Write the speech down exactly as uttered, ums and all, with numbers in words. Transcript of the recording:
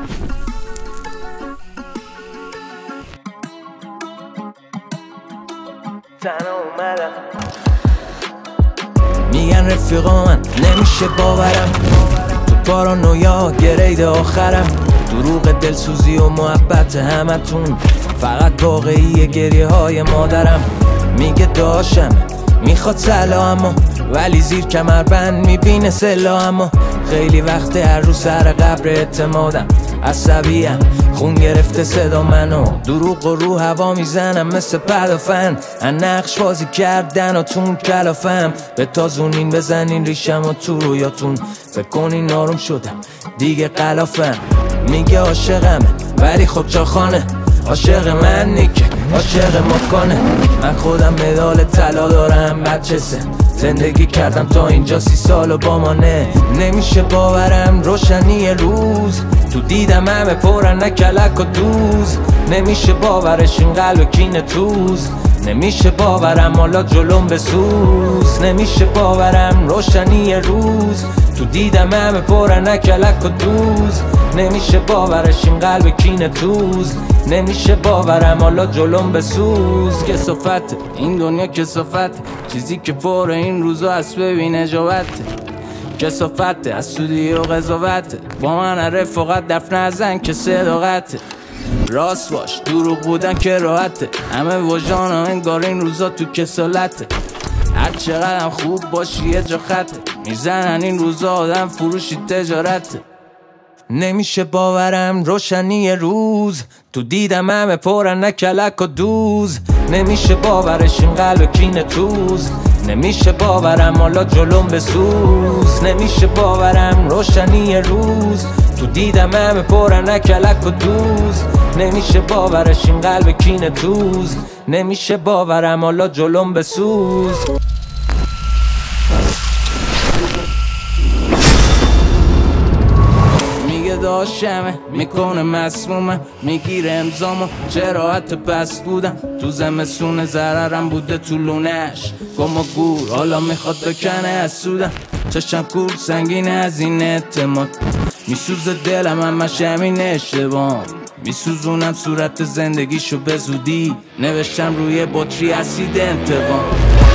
تنها اومدم میگن رفیقا من نمیشه باورم، تو پارانویا گرید آخرم، دروغ دلسوزی و محبت همتون فقط واقعی گریه های مادرم. میگه داشتم میخواد سلا اما ولی زیر کمربند میبینه سلا، اما خیلی وقته هر روز سر قبر اعتمادم عصبیم، خون گرفته صدا منو، دروغ و رو هوا میزنم مثل پدافند، ان نقش بازی کردن و تون کلافم، به تازونین بزنین ریشم و تو رویاتون فکر کنین آروم شدم دیگه قلافم. میگه عاشقمه ولی خب چاخانه، عاشق من نیکه عاشق مکانه، من خودم مدال طلا دارم بچه سه، زندگی کردم تا اینجا سی سال و با مانه، نمیشه باورم روشنی روز تو دیدم همه پرن نکلک و دوز، نمیشه باورش این قلب کین توز، نمیشه باورم حالا جلوم بسوز، نمیشه باورم روشنی روز تو دیدم همه پرن نکلک و دوز، نمیشه باورش این قلب کین توز، نمیشه باورم حالا جلوم بسوز. کسافت این دنیا کسافت، چیزی که پر این روزا از ببین اجابت، کسافت از سودی و قضاوت، با من رفاقت دفن نزن که صداقت، راست باش دروغ بودن که راحته، همه وجدان ها انگار این روزا تو کسالته، هر چقدر خوب باشی یه جا خطه، میزنن این روزا آدم فروشی تجارته، نمیشه باورم روشنی روز تو دیدم همه پرن نکلک و دوز، نمیشه باورش این قلب کین توز، نمیشه باورم حالا جلوم بسوز، نمیشه باورم روشنی روز تو دیدم همه پرن نکلک و دوز، نمیشه باورش این قلب کین توز، نمیشه باورم حالا جلوم بسوز. داشتمه میکنه مسمومه، میگیره امزامو چرا حتی پس بودم، تو زمستون ضررم بوده تو لونش گم و گور، حالا میخواد بکنه از سودم، چشم کور سنگینه از این اعتماد، میسوزه دلم همش همین اشتباه، میسوزونم صورت زندگیشو به زودی، نوشتم روی بطری اسید انتقام.